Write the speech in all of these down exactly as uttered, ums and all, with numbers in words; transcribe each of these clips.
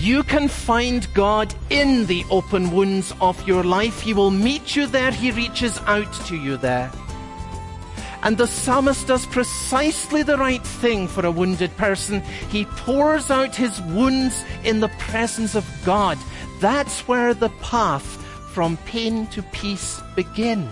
You can find God in the open wounds of your life. He will meet you there. He reaches out to you there. And the psalmist does precisely the right thing for a wounded person. He pours out his wounds in the presence of God. That's where the path from pain to peace begins.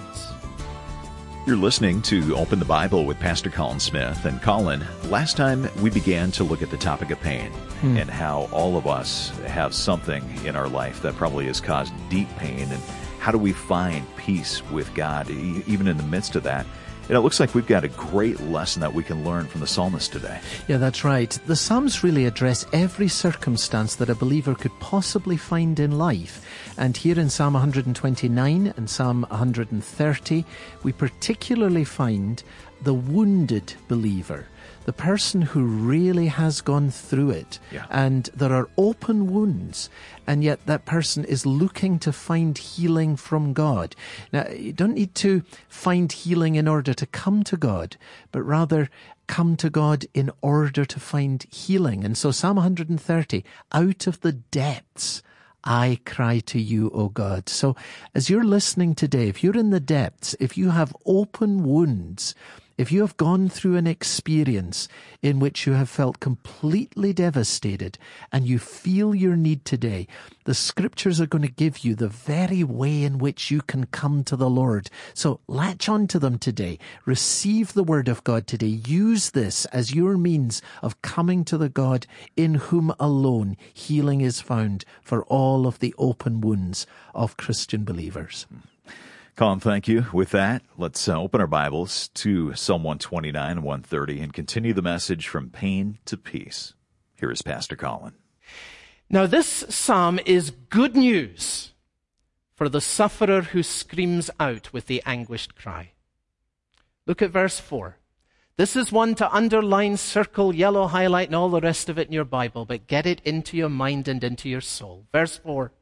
You're listening to Open the Bible with Pastor Colin Smith. And Colin, last time we began to look at the topic of pain hmm. and how all of us have something in our life that probably has caused deep pain. And how do we find peace with God even in the midst of that? And it looks like we've got a great lesson that we can learn from the psalmist today. Yeah, that's right. The Psalms really address every circumstance that a believer could possibly find in life. And here in Psalm one twenty-nine and Psalm one thirty, we particularly find the wounded believer, the person who really has gone through it. Yeah. And there are open wounds, and yet that person is looking to find healing from God. Now, you don't need to find healing in order to come to God, but rather come to God in order to find healing. And so Psalm one thirty, out of the depths I cry to you, O God. So as you're listening today, if you're in the depths, if you have open wounds, if you have gone through an experience in which you have felt completely devastated and you feel your need today, the scriptures are going to give you the very way in which you can come to the Lord. So latch on to them today. Receive the word of God today. Use this as your means of coming to the God in whom alone healing is found for all of the open wounds of Christian believers. Colin, thank you. With that, let's uh, open our Bibles to Psalm one twenty-nine and one thirty and continue the message from pain to peace. Here is Pastor Colin. Now, this psalm is good news for the sufferer who screams out with the anguished cry. Look at verse four. This is one to underline, circle, yellow highlight, and all the rest of it in your Bible, but get it into your mind and into your soul. Verse four.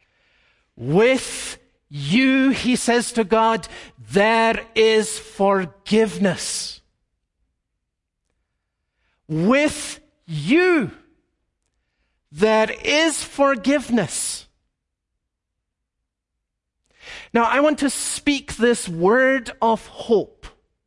With you, he says to God, there is forgiveness. With you, there is forgiveness. Now, I want to speak this word of hope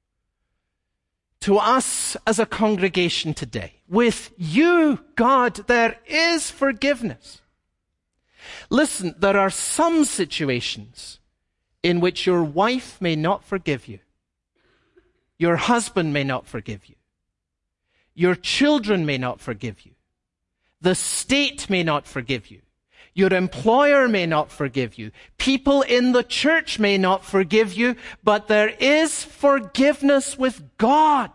to us as a congregation today. With you, God, there is forgiveness. Listen, there are some situations in which your wife may not forgive you. Your husband may not forgive you. Your children may not forgive you. The state may not forgive you. Your employer may not forgive you. People in the church may not forgive you, but there is forgiveness with God.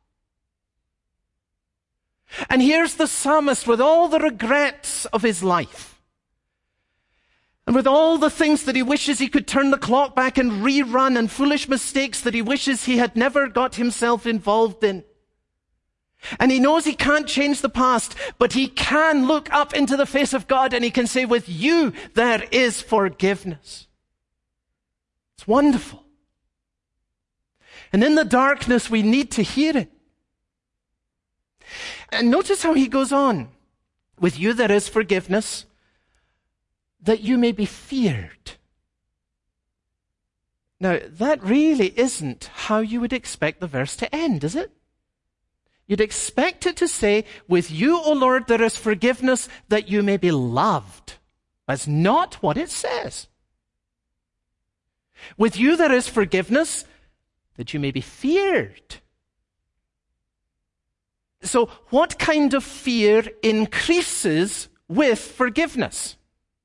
And here's the psalmist with all the regrets of his life. And with all the things that he wishes he could turn the clock back and rerun, and foolish mistakes that he wishes he had never got himself involved in. And he knows he can't change the past, but he can look up into the face of God and he can say, with you, there is forgiveness. It's wonderful. And in the darkness, we need to hear it. And notice how he goes on. With you, there is forgiveness, that you may be feared. Now, that really isn't how you would expect the verse to end, is it? You'd expect it to say, with you, O Lord, there is forgiveness that you may be loved. That's not what it says. With you, there is forgiveness that you may be feared. So, what kind of fear increases with forgiveness?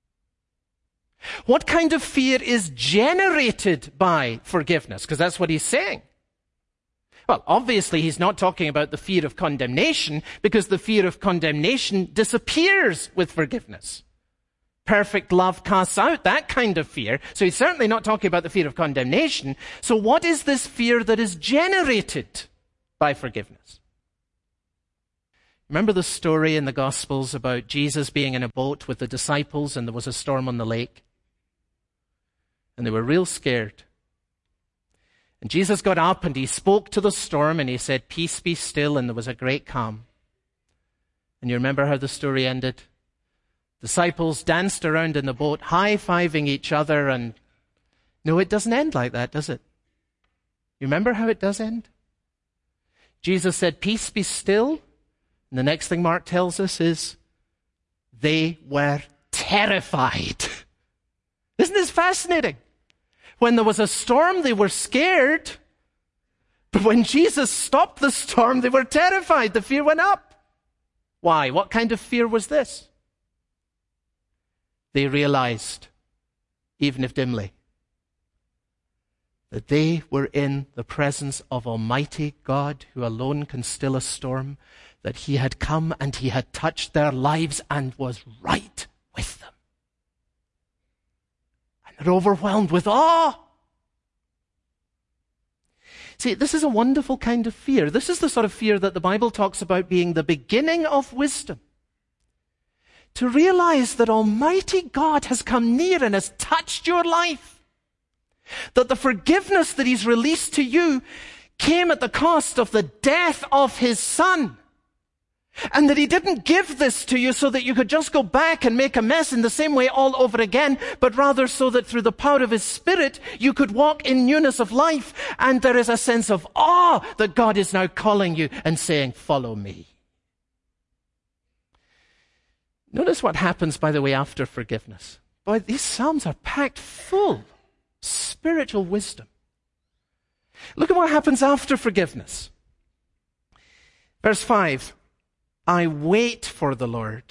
What kind of fear is generated by forgiveness? Because that's what he's saying. Well, obviously, he's not talking about the fear of condemnation, because the fear of condemnation disappears with forgiveness. Perfect love casts out that kind of fear. So he's certainly not talking about the fear of condemnation. So what is this fear that is generated by forgiveness? Remember the story in the Gospels about Jesus being in a boat with the disciples and there was a storm on the lake? And they were real scared. And Jesus got up and he spoke to the storm and he said, "Peace, be still," and there was a great calm. And you remember how the story ended? Disciples danced around in the boat, high-fiving each other, and no, it doesn't end like that, does it? You remember how it does end? Jesus said, "Peace, be still." And the next thing Mark tells us is, they were terrified. Isn't this fascinating? When there was a storm, they were scared. But when Jesus stopped the storm, they were terrified. The fear went up. Why? What kind of fear was this? They realized, even if dimly, that they were in the presence of Almighty God, who alone can still a storm, that he had come and he had touched their lives and was right with them. And they're overwhelmed with awe. See, this is a wonderful kind of fear. This is the sort of fear that the Bible talks about being the beginning of wisdom. To realize that Almighty God has come near and has touched your life. That the forgiveness that he's released to you came at the cost of the death of his Son. And that he didn't give this to you so that you could just go back and make a mess in the same way all over again, but rather so that through the power of his Spirit, you could walk in newness of life. And there is a sense of awe that God is now calling you and saying, "Follow me." Notice what happens, by the way, after forgiveness. Boy, these Psalms are packed full of spiritual wisdom. Look at what happens after forgiveness. Verse five. I wait for the Lord.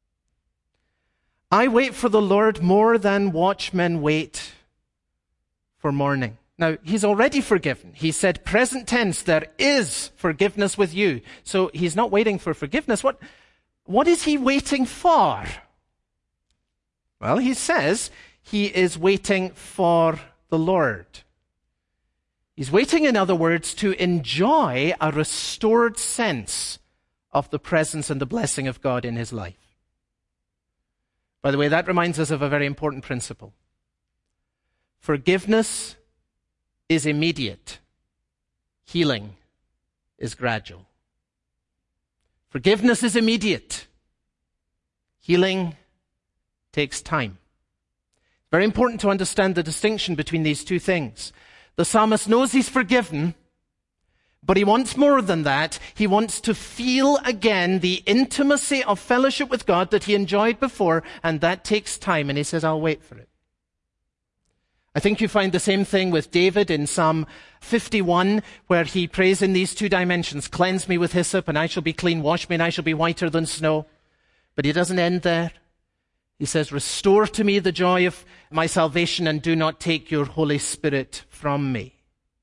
I wait for the Lord more than watchmen wait for morning. Now, he's already forgiven. He said, present tense, there is forgiveness with you. So he's not waiting for forgiveness. What, what is he waiting for? Well, he says he is waiting for the Lord. He's waiting, in other words, to enjoy a restored sense of the presence and the blessing of God in his life. By the way, that reminds us of a very important principle. Forgiveness is immediate. Healing is gradual. Forgiveness is immediate. Healing takes time. It's very important to understand the distinction between these two things. The psalmist knows he's forgiven, but he wants more than that. He wants to feel again the intimacy of fellowship with God that he enjoyed before, and that takes time, and he says, I'll wait for it. I think you find the same thing with David in Psalm fifty-one, where he prays in these two dimensions, cleanse me with hyssop, and I shall be clean, wash me, and I shall be whiter than snow. But he doesn't end there. He says, restore to me the joy of my salvation, and do not take your Holy Spirit from me.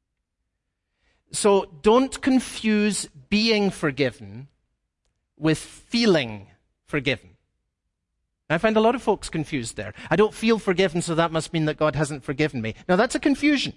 So don't confuse being forgiven with feeling forgiven. I find a lot of folks confused there. I don't feel forgiven, so that must mean that God hasn't forgiven me. Now, that's a confusion.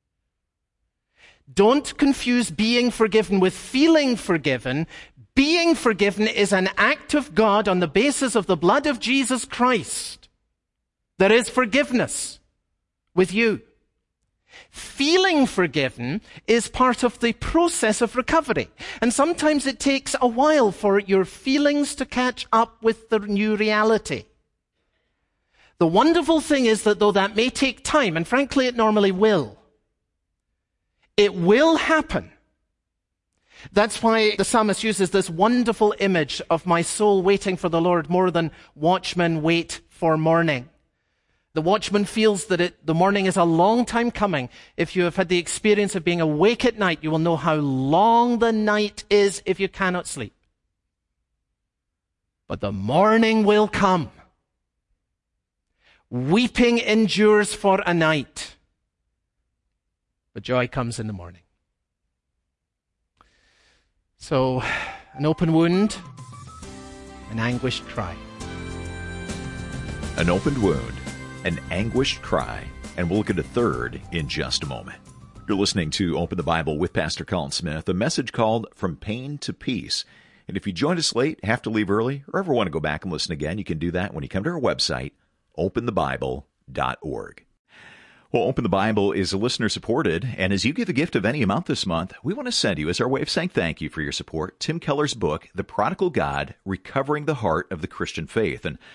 Don't confuse being forgiven with feeling forgiven. Being forgiven is an act of God on the basis of the blood of Jesus Christ. There is forgiveness with you. Feeling forgiven is part of the process of recovery. And sometimes it takes a while for your feelings to catch up with the new reality. The wonderful thing is that though that may take time, and frankly it normally will, it will happen. That's why the psalmist uses this wonderful image of my soul waiting for the Lord more than watchmen wait for morning. The watchman feels that it, the morning is a long time coming. If you have had the experience of being awake at night, you will know how long the night is if you cannot sleep. But the morning will come. Weeping endures for a night, but joy comes in the morning. So, an open wound, an anguished cry. An opened wound, an anguished cry, and we'll look at a third in just a moment. You're listening to Open the Bible with Pastor Colin Smith, a message called From Pain to Peace. And if you joined us late, have to leave early, or ever want to go back and listen again, you can do that when you come to our website, open the bible dot org. Well, Open the Bible is listener-supported, and as you give a gift of any amount this month, we want to send you, as our way of saying thank you for your support, Tim Keller's book, The Prodigal God, Recovering the Heart of the Christian Faith. And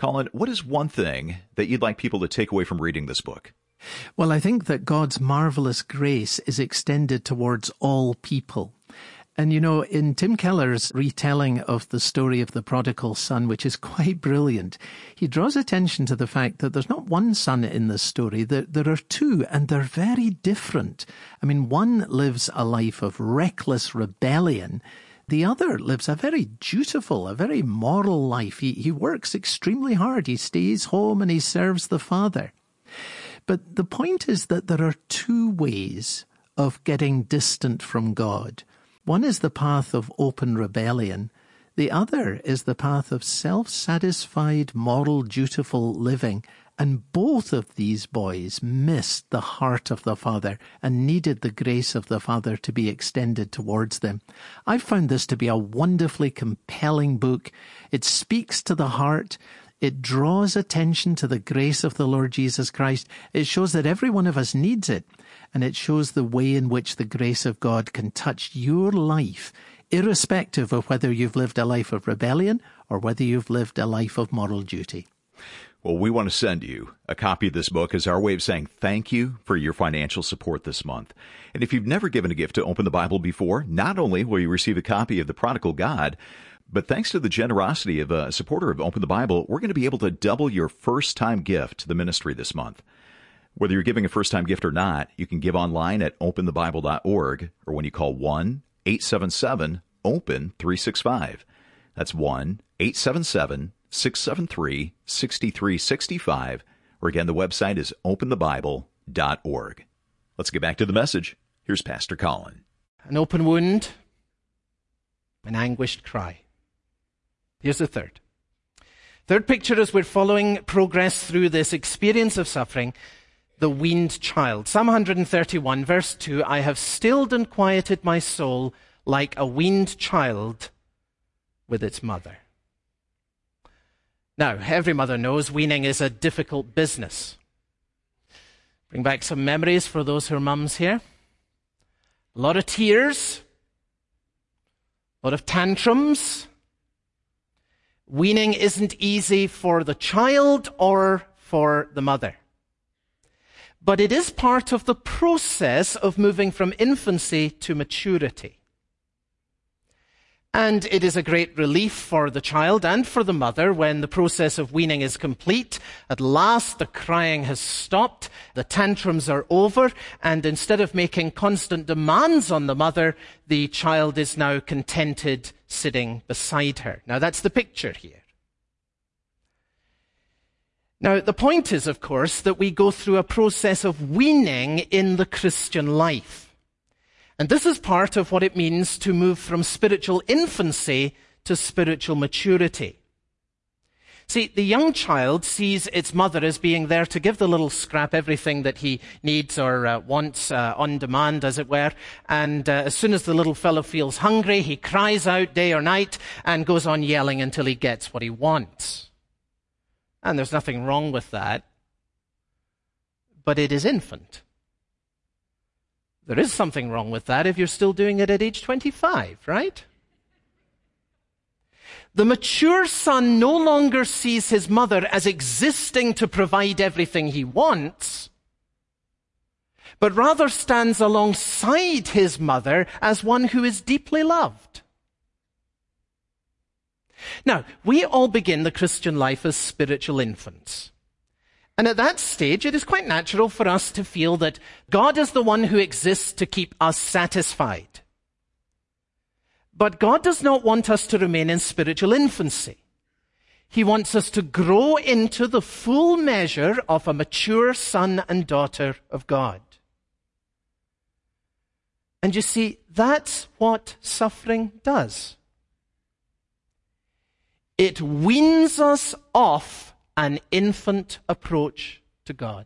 Colin, what is one thing that you'd like people to take away from reading this book? Well, I think that God's marvelous grace is extended towards all people. And, you know, in Tim Keller's retelling of the story of the prodigal son, which is quite brilliant, he draws attention to the fact that there's not one son in this story. There, there are two, and they're very different. I mean, one lives a life of reckless rebellion. The other lives a very dutiful, a very moral life. He, he works extremely hard. He stays home and he serves the father. But the point is that there are two ways of getting distant from God. One is the path of open rebellion. The other is the path of self-satisfied, moral, dutiful living. And both of these boys missed the heart of the Father and needed the grace of the Father to be extended towards them. I found this to be a wonderfully compelling book. It speaks to the heart. It draws attention to the grace of the Lord Jesus Christ. It shows that every one of us needs it. And it shows the way in which the grace of God can touch your life, irrespective of whether you've lived a life of rebellion or whether you've lived a life of moral duty. Well, we want to send you a copy of this book as our way of saying thank you for your financial support this month. And if you've never given a gift to Open the Bible before, not only will you receive a copy of The Prodigal God, but thanks to the generosity of a supporter of Open the Bible, we're going to be able to double your first-time gift to the ministry this month. Whether you're giving a first-time gift or not, you can give online at open the bible dot org or when you call one eight seven seven open three six five. That's one eight seven seven six seven three six three six five. Or again, the website is open the bible dot org. Let's get back to the message. Here's Pastor Colin. An open wound, an anguished cry. Here's the third. Third picture as we're following progress through this experience of suffering, the weaned child. Psalm one thirty-one, verse two, I have stilled and quieted my soul like a weaned child with its mother. Now, every mother knows weaning is a difficult business. Bring back some memories for those who are mums here. A lot of tears, a lot of tantrums. Weaning isn't easy for the child or for the mother. But it is part of the process of moving from infancy to maturity. And it is a great relief for the child and for the mother when the process of weaning is complete. At last, the crying has stopped, the tantrums are over, and instead of making constant demands on the mother, the child is now contented sitting beside her. Now, that's the picture here. Now, the point is, of course, that we go through a process of weaning in the Christian life. And this is part of what it means to move from spiritual infancy to spiritual maturity. See, the young child sees its mother as being there to give the little scrap everything that he needs or uh, wants uh, on demand, as it were. And uh, as soon as the little fellow feels hungry, he cries out day or night and goes on yelling until he gets what he wants. And there's nothing wrong with that. But it is infant. There is something wrong with that if you're still doing it at age twenty-five, right? The mature son no longer sees his mother as existing to provide everything he wants, but rather stands alongside his mother as one who is deeply loved. Now, we all begin the Christian life as spiritual infants. And at that stage, it is quite natural for us to feel that God is the one who exists to keep us satisfied. But God does not want us to remain in spiritual infancy. He wants us to grow into the full measure of a mature son and daughter of God. And you see, that's what suffering does. It weans us off an infant approach to God.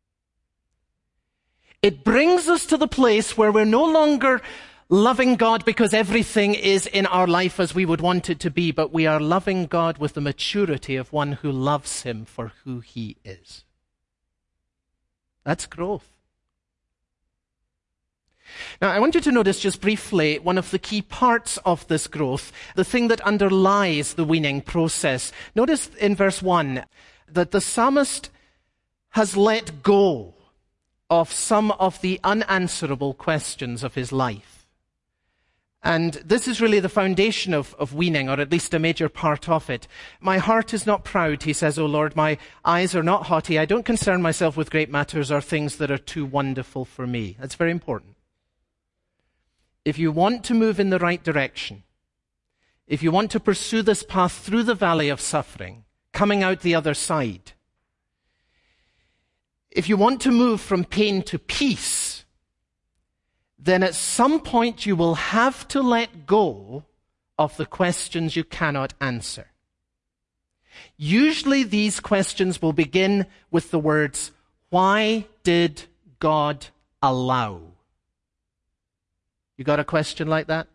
It brings us to the place where we're no longer loving God because everything is in our life as we would want it to be, but we are loving God with the maturity of one who loves him for who he is. That's growth. Now, I want you to notice just briefly one of the key parts of this growth, the thing that underlies the weaning process. Notice in verse one that the psalmist has let go of some of the unanswerable questions of his life. And this is really the foundation of, of weaning, or at least a major part of it. My heart is not proud, he says, O Lord. My eyes are not haughty. I don't concern myself with great matters or things that are too wonderful for me. That's very important. If you want to move in the right direction, if you want to pursue this path through the valley of suffering, coming out the other side, if you want to move from pain to peace, then at some point you will have to let go of the questions you cannot answer. Usually these questions will begin with the words, why did God allow? You got a question like that?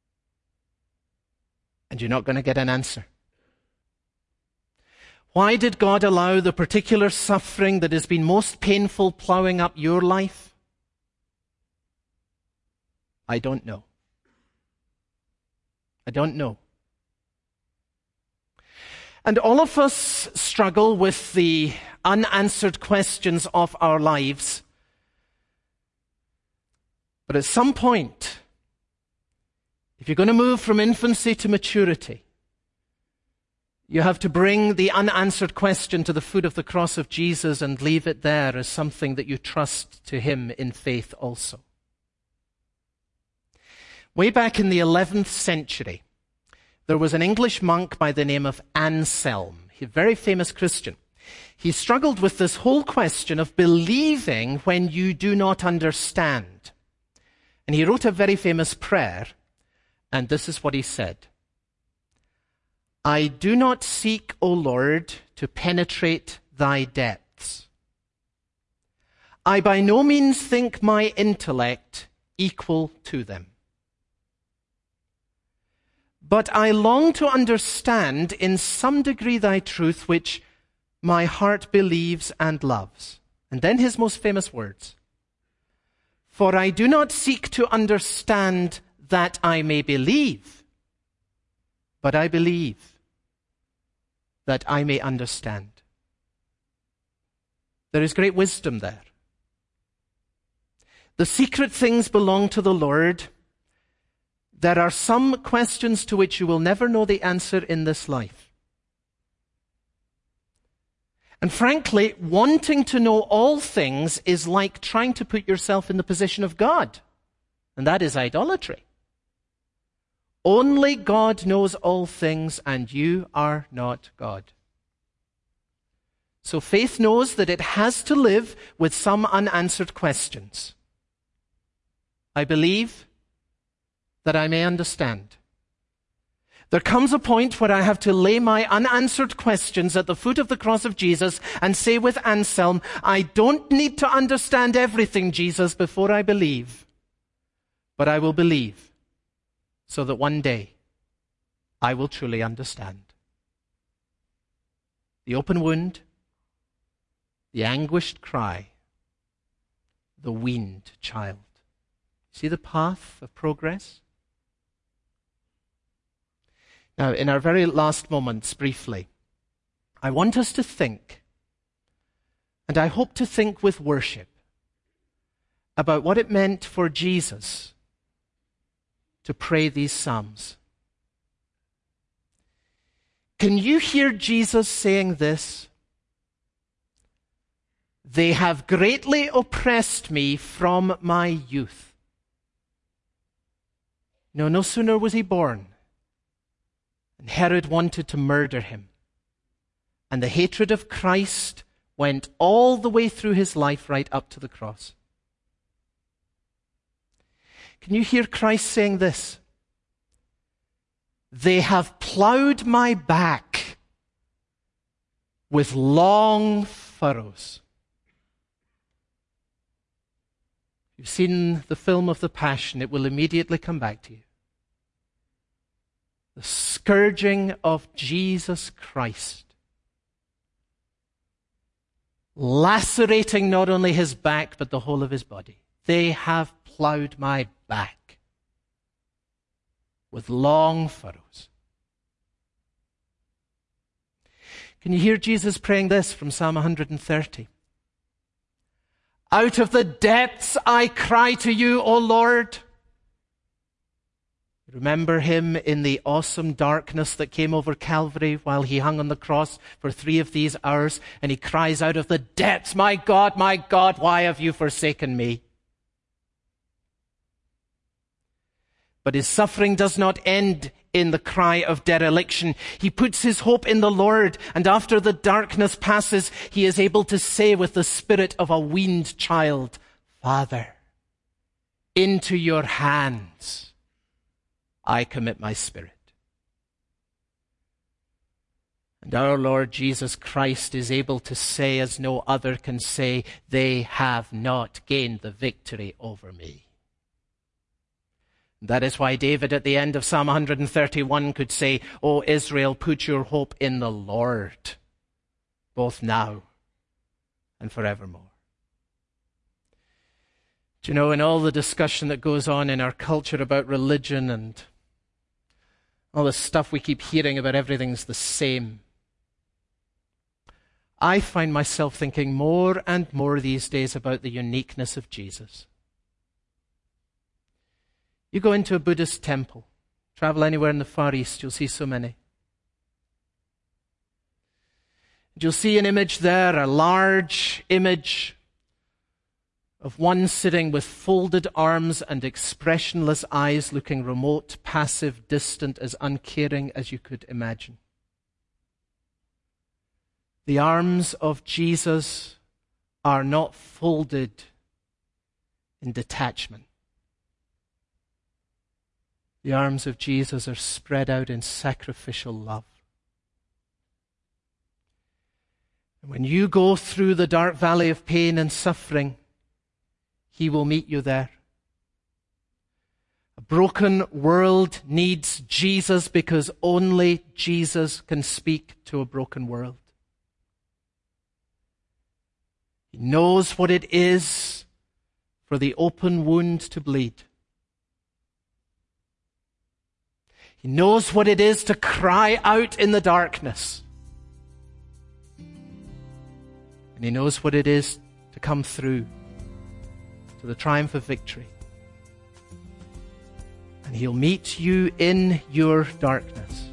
And you're not going to get an answer. Why did God allow the particular suffering that has been most painful plowing up your life? I don't know. I don't know. And all of us struggle with the unanswered questions of our lives. But at some point, if you're going to move from infancy to maturity, you have to bring the unanswered question to the foot of the cross of Jesus and leave it there as something that you trust to him in faith also. Way back in the eleventh century, there was an English monk by the name of Anselm, a very famous Christian. He struggled with this whole question of believing when you do not understand. And he wrote a very famous prayer, and this is what he said. I do not seek, O Lord, to penetrate thy depths. I by no means think my intellect equal to them. But I long to understand in some degree thy truth, which my heart believes and loves. And then his most famous words. For I do not seek to understand that I may believe, but I believe that I may understand. There is great wisdom there. The secret things belong to the Lord. There are some questions to which you will never know the answer in this life. And frankly, wanting to know all things is like trying to put yourself in the position of God. And that is idolatry. Only God knows all things, and you are not God. So faith knows that it has to live with some unanswered questions. I believe that I may understand. There comes a point where I have to lay my unanswered questions at the foot of the cross of Jesus and say with Anselm, I don't need to understand everything, Jesus, before I believe. But I will believe so that one day I will truly understand. The open wound, the anguished cry, the weaned child. See the path of progress? Now, in our very last moments, briefly, I want us to think, and I hope to think with worship, about what it meant for Jesus to pray these psalms. Can you hear Jesus saying this? They have greatly oppressed me from my youth. No, no sooner was he born, and Herod wanted to murder him. And the hatred of Christ went all the way through his life right up to the cross. Can you hear Christ saying this? They have plowed my back with long furrows. You've seen the film of the Passion, it will immediately come back to you. The scourging of Jesus Christ, lacerating not only his back, but the whole of his body. They have plowed my back with long furrows. Can you hear Jesus praying this from Psalm one hundred thirty? Out of the depths I cry to you, O Lord. Remember him in the awesome darkness that came over Calvary while he hung on the cross for three of these hours, and he cries out of the depths, my God, my God, why have you forsaken me? But his suffering does not end in the cry of dereliction. He puts his hope in the Lord, and after the darkness passes, he is able to say with the spirit of a weaned child, Father, into your hands I commit my spirit. And our Lord Jesus Christ is able to say, as no other can say, they have not gained the victory over me. That is why David at the end of Psalm one hundred thirty-one could say, O Israel, put your hope in the Lord, both now and forevermore. Do you know, in all the discussion that goes on in our culture about religion and all the stuff we keep hearing about everything's the same, I find myself thinking more and more these days about the uniqueness of Jesus. You go into a Buddhist temple, travel anywhere in the Far East, you'll see so many. You'll see an image there, a large image of one sitting with folded arms and expressionless eyes, looking remote, passive, distant, as uncaring as you could imagine. The arms of Jesus are not folded in detachment. The arms of Jesus are spread out in sacrificial love. And when you go through the dark valley of pain and suffering, he will meet you there. A broken world needs Jesus because only Jesus can speak to a broken world. He knows what it is for the open wound to bleed. He knows what it is to cry out in the darkness. And he knows what it is to come through to the triumph of victory. And he'll meet you in your darkness.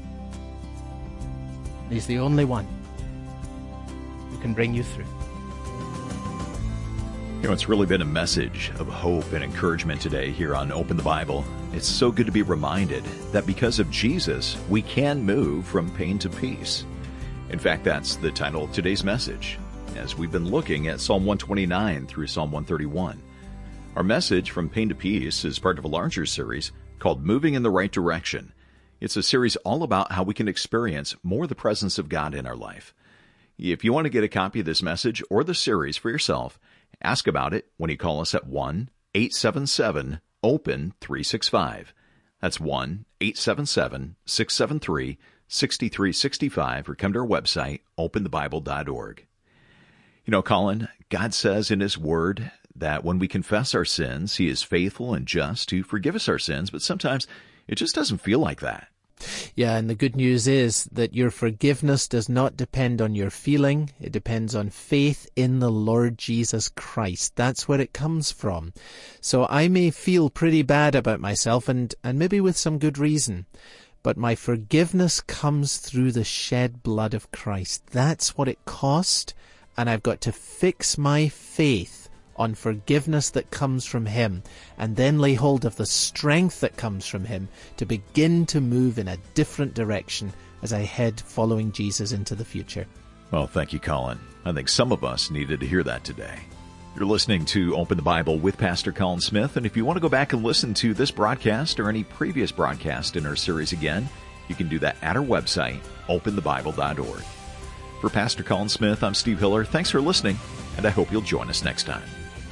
And he's the only one who can bring you through. You know, it's really been a message of hope and encouragement today here on Open the Bible. It's so good to be reminded that because of Jesus, we can move from pain to peace. In fact, that's the title of today's message, as we've been looking at Psalm one twenty-nine through Psalm one thirty-one. Our message, From Pain to Peace, is part of a larger series called Moving in the Right Direction. It's a series all about how we can experience more of the presence of God in our life. If you want to get a copy of this message or the series for yourself, ask about it when you call us at one eight seven seven open three six five. That's one eight seven seven six seven three six three six five, or come to our website, open the bible dot org. You know, Colin, God says in His Word that when we confess our sins, He is faithful and just to forgive us our sins, but sometimes it just doesn't feel like that. Yeah, and the good news is that your forgiveness does not depend on your feeling. It depends on faith in the Lord Jesus Christ. That's where it comes from. So I may feel pretty bad about myself, and, and maybe with some good reason, but my forgiveness comes through the shed blood of Christ. That's what it cost, and I've got to fix my faith on forgiveness that comes from Him, and then lay hold of the strength that comes from Him to begin to move in a different direction as I head following Jesus into the future. Well, thank you, Colin. I think some of us needed to hear that today. You're listening to Open the Bible with Pastor Colin Smith, and if you want to go back and listen to this broadcast or any previous broadcast in our series again, you can do that at our website, open the bible dot org. For Pastor Colin Smith, I'm Steve Hiller. Thanks for listening, and I hope you'll join us next time.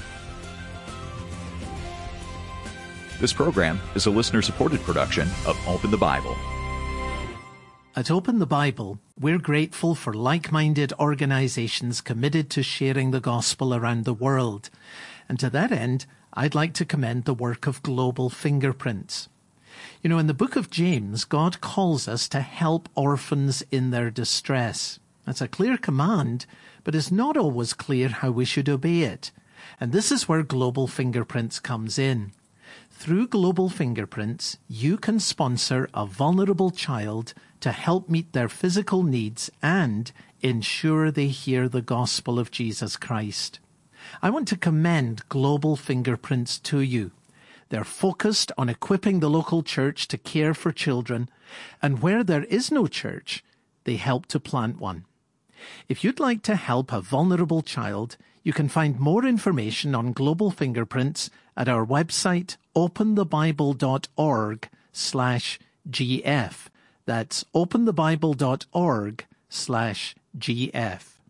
This program is a listener-supported production of Open the Bible. At Open the Bible, we're grateful for like-minded organizations committed to sharing the gospel around the world. And to that end, I'd like to commend the work of Global Fingerprints. You know, in the book of James, God calls us to help orphans in their distress. That's a clear command, but it's not always clear how we should obey it. And this is where Global Fingerprints comes in. Through Global Fingerprints, you can sponsor a vulnerable child to help meet their physical needs and ensure they hear the gospel of Jesus Christ. I want to commend Global Fingerprints to you. They're focused on equipping the local church to care for children, and where there is no church, they help to plant one. If you'd like to help a vulnerable child, you can find more information on Global Fingerprints at our website, openthebible.org slash GF. That's openthebible.org slash GF.